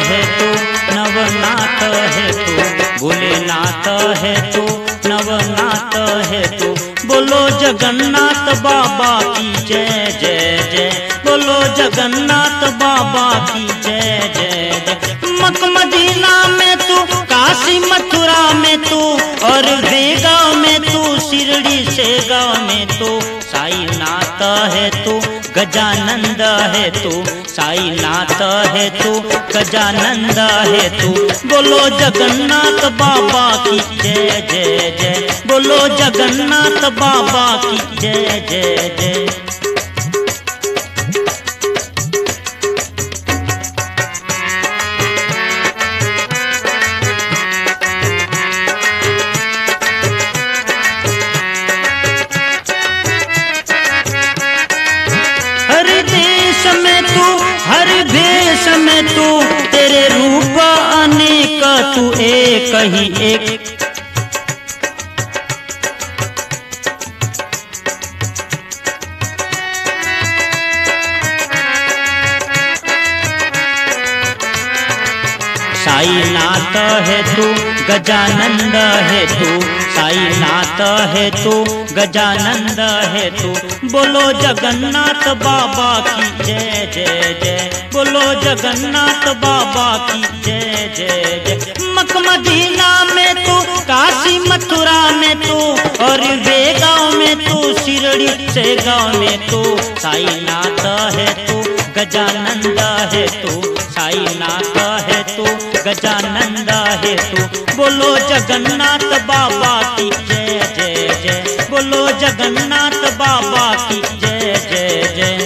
है तू, नवनाथ है तू, भोलेनाथ है तू, नवनाथ है तू। बोलो जगन्नाथ बाबा की जय जय जय, बोलो जगन्नाथ बाबा की जय जय जय। मक्का मदीना में तू, काशी मथुरा में तू, और बेगांव में तू, शिरडी से गाँव में तू। साईनाथ है तू, गजानंद है तू, साईनाथ है तू, गजानंद है तू। बोलो जगन्नाथ बाबा की जय जय जय, बोलो जगन्नाथ बाबा की जय जय जय। हर भेष में तू, तेरे रूप अनेक, तू एक ही एक। साईनाथ है तू, गजानंद है तू, साईनाथ है तू, गजानंद है तू। बोलो जगन्नाथ बाबा की जय जय जय, बोलो जगन्नाथ बाबा की जय जय जय। मक्का मदीना में तू, काशी मथुरा में तू, और बेगांव में तू, शिरडी से गाँव में तू। साईनाथ है तू, गजानंद है तू, साईनाथ है तू, गजानंद है तू। बोलो जगन्नाथ बाबा की जय जय जय, बोलो जगन्नाथ बाबा की जय जय जय।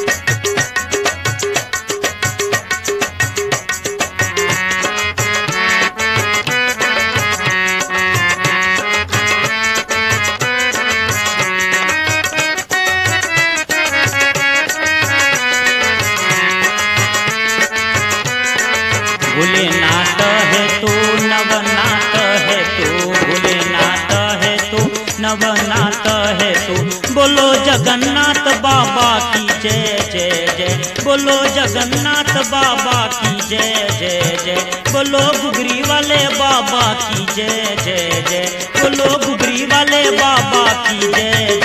भोलेनाथ है तू, नवनाथ है तू, भोलेनाथ है तू, नवनाथ है तू। बोलो जगन्नाथ बाबा की जय जय जय, बोलो जगन्नाथ बाबा की जय जय जय। बोलो घुघरी वाले बाबा की जय जय जय, बोलो घुघरी वाले बाबा की जय